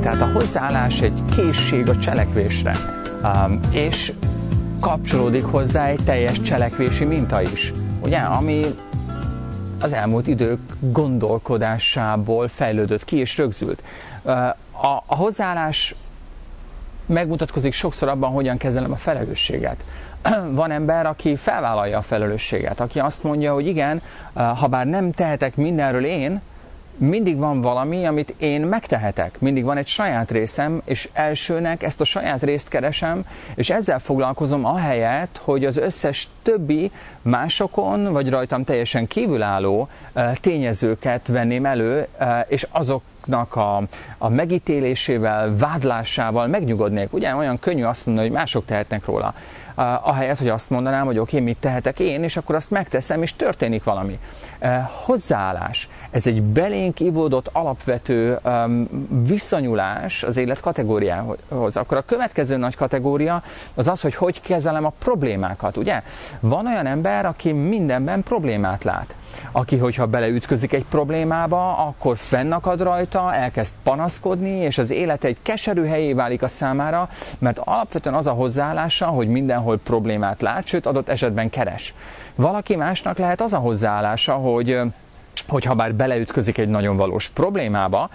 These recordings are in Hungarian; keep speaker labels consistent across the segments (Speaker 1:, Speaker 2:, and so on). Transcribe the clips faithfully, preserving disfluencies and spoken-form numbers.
Speaker 1: Tehát a hozzáállás egy készség a cselekvésre, és kapcsolódik hozzá egy teljes cselekvési minta is, ugye, ami az elmúlt idők gondolkodásából fejlődött ki és rögzült. A, a hozzáállás megmutatkozik sokszor abban, hogyan kezelem a felelősséget. Van ember, aki felvállalja a felelősséget, aki azt mondja, hogy igen, ha bár nem tehetek mindenről én, mindig van valami, amit én megtehetek. Mindig van egy saját részem, és elsőnek ezt a saját részt keresem, és ezzel foglalkozom ahelyett, hogy az összes többi másokon, vagy rajtam teljesen kívülálló tényezőket venném elő, és azoknak a, a megítélésével, vádlásával megnyugodnék. Ugye olyan könnyű azt mondani, hogy mások tehetnek róla. Ahelyett, hogy azt mondanám, hogy oké, okay, mit tehetek én, és akkor azt megteszem, és történik valami. Hozzáállás. Ez egy belénk ivódott alapvető um, viszonyulás az élet kategóriához. Akkor a következő nagy kategória az az, hogy hogy kezelem a problémákat, ugye? Van olyan ember, aki mindenben problémát lát. Aki, hogyha beleütközik egy problémába, akkor fennakad rajta, elkezd panaszkodni, és az élet egy keserű helyé válik a számára, mert alapvetően az a hozzáállása, hogy mindenhol problémát lát, sőt adott esetben keres. Valaki másnak lehet az a hozzáállása, hogy hogyha bár beleütközik egy nagyon valós problémába,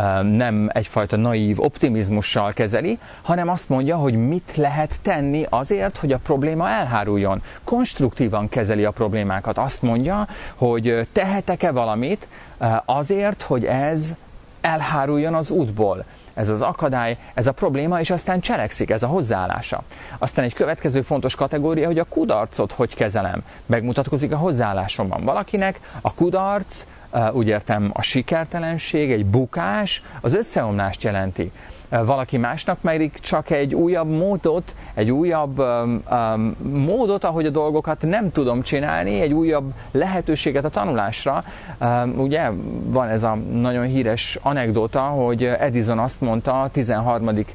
Speaker 1: nem egyfajta naív optimizmussal kezeli, hanem azt mondja, hogy mit lehet tenni azért, hogy a probléma elháruljon. Konstruktívan kezeli a problémákat. Azt mondja, hogy tehetek-e valamit azért, hogy ez elháruljon az útból. Ez az akadály, ez a probléma, és aztán cselekszik, ez a hozzáállása. Aztán egy következő fontos kategória, hogy a kudarcot hogy kezelem. Megmutatkozik a hozzáállásomban. Valakinek a kudarc, úgy értem a sikertelenség, egy bukás, az összeomlást jelenti. Valaki másnak pedig csak egy újabb módot, egy újabb um, um, módot, ahogy a dolgokat nem tudom csinálni, egy újabb lehetőséget a tanulásra. Um, ugye van ez a nagyon híres anekdota, hogy Edison azt mondta a tizenharmadik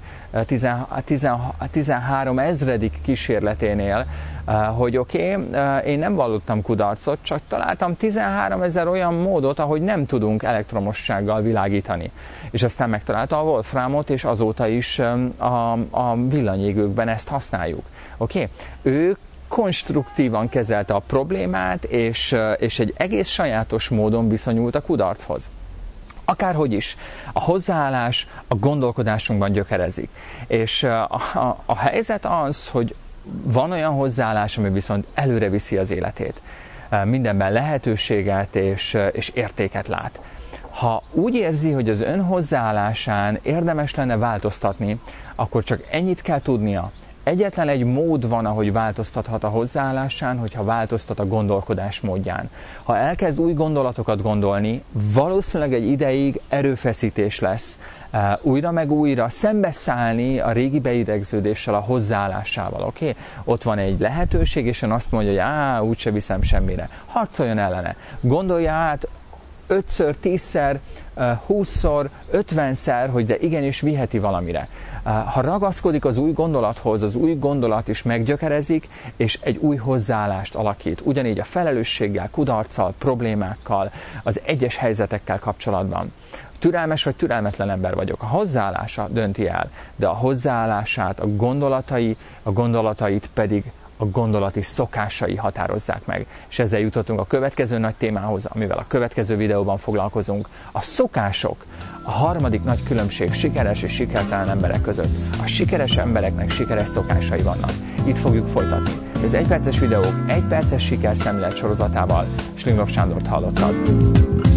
Speaker 1: tizenhárom ezredik kísérleténél, hogy oké, okay, én nem vallottam kudarcot, csak találtam tizenhárom ezer olyan módot, ahogy nem tudunk elektromossággal világítani. És aztán megtalálta a Wolframot, és azóta is a, a villanyégőkben ezt használjuk. Oké? Okay? Ő konstruktívan kezelte a problémát, és, és egy egész sajátos módon viszonyult a kudarchoz. Akárhogy is, a hozzáállás a gondolkodásunkban gyökerezik. És a, a, a helyzet az, hogy van olyan hozzáállás, ami viszont előre viszi az életét. Mindenben lehetőséget és, és értéket lát. Ha úgy érzi, hogy az ön hozzáállásán érdemes lenne változtatni, akkor csak ennyit kell tudnia. Egyetlen egy mód van, ahogy változtathat a hozzáállásán, hogyha változtat a gondolkodás módján. Ha elkezd új gondolatokat gondolni, valószínűleg egy ideig erőfeszítés lesz uh, újra meg újra szembeszállni a régi beidegződéssel, a hozzáállásával. Okay? Ott van egy lehetőség, és ön azt mondja, hogy á, úgyse viszem semmire. Harcoljon ellene. Gondolja át ötször, tízszer, húszszor, ötvenszer, hogy de igenis viheti valamire. Ha ragaszkodik az új gondolathoz, az új gondolat is meggyökerezik, és egy új hozzáállást alakít. Ugyanígy a felelősséggel, kudarccal, problémákkal, az egyes helyzetekkel kapcsolatban. Türelmes vagy türelmetlen ember vagyok. A hozzáállása dönti el, de a hozzáállását, a gondolatai, a gondolatait pedig a gondolati szokásai határozzák meg. És ezzel jutottunk a következő nagy témához, amivel a következő videóban foglalkozunk. A szokások. A harmadik nagy különbség sikeres és sikertelen emberek között. A sikeres embereknek sikeres szokásai vannak. Itt fogjuk folytatni. Ez egyperces videók, egyperces sikerszemlélet sorozatával. Slingrok Sándort hallottad.